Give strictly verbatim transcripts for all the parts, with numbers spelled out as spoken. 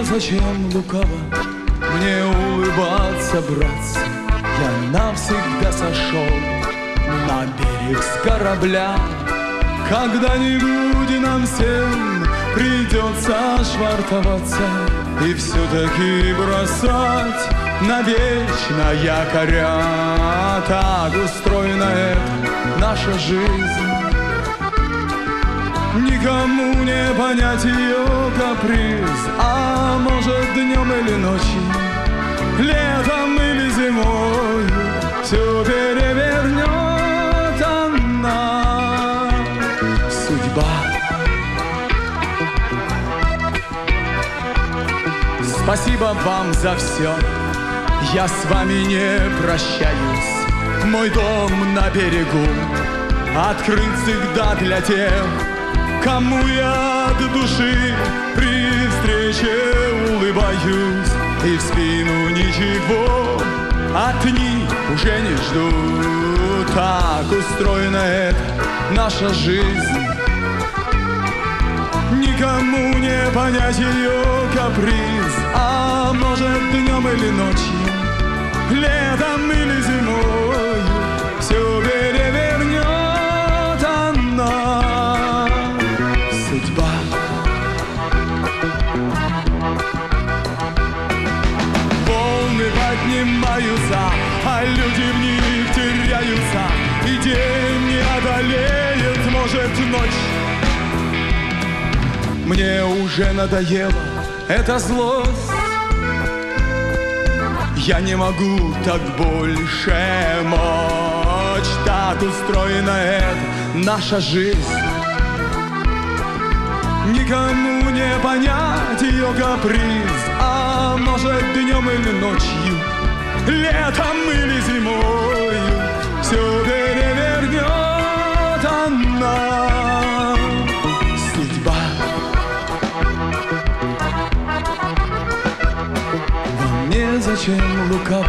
зачем лукаво мне улыбаться, братцы? Я навсегда сошел на берег с корабля. Когда-нибудь нам всем придется швартоваться и все-таки бросать навечно якоря. Так устроена эта наша жизнь. Никому не понять ее каприз. А может, днем или ночью, летом или зимой, все перевернет она, судьба. Спасибо вам за все, я с вами не прощаюсь. Мой дом на берегу открыт всегда для тех, кому я от души при встрече улыбаюсь. И в спину ничего от них уже не жду. Так устроена эта наша жизнь. Никому не понять ее каприз. А может, днем или ночью, летом или зимой, все перевернет она, судьба. Волны поднимаются, а люди в них теряются. И день не одолеет, может, ночь. Мне уже надоела эта злость. Я не могу так больше мочь. Так устроена эта наша жизнь. Никому не понять ее каприз. А может, днем или ночью, летом или зимой, все перевернет она, судьба. Вам незачем лукаво.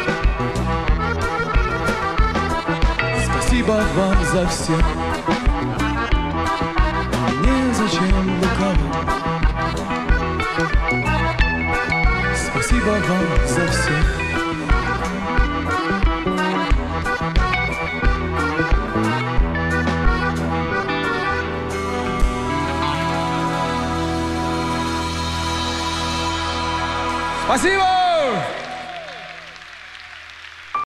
Спасибо вам за все. Вам незачем лукаво. Спасибо вам за все. Спасибо!